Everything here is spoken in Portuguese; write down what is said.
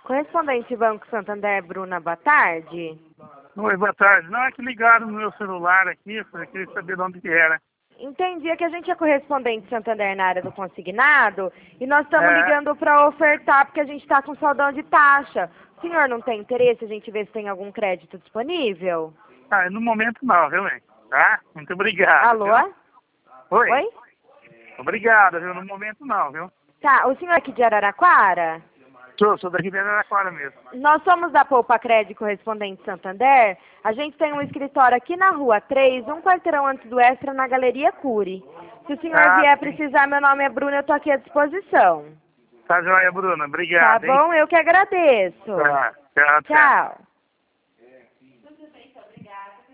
Correspondente Banco Santander, Bruna, boa tarde. Oi, boa tarde. Não, é que ligaram no meu celular aqui, eu queria saber de onde que era. Entendi, é que a gente é correspondente Santander na área do consignado e nós estamos É, ligando para ofertar porque a gente está com saudão de taxa. O senhor não tem interesse a gente ver se tem algum crédito disponível? no momento não, viu, hein? Tá? Muito obrigado. Alô? Viu? Oi. Oi? Obrigado, viu? No momento não, viu? Tá, o senhor é aqui de Araraquara? Sou daqui de Araraquara mesmo. Nós somos da Poupa Crédito Correspondente Santander. A gente tem um escritório aqui na Rua 3, um quarteirão antes do Extra, na Galeria Cury. Se o senhor vier Sim. precisar, meu nome é Bruna, eu tô aqui à disposição. Tá joia, Bruna. Tá Obrigado, hein? bom? Eu que agradeço. Tá. Tchau, tchau. Tchau.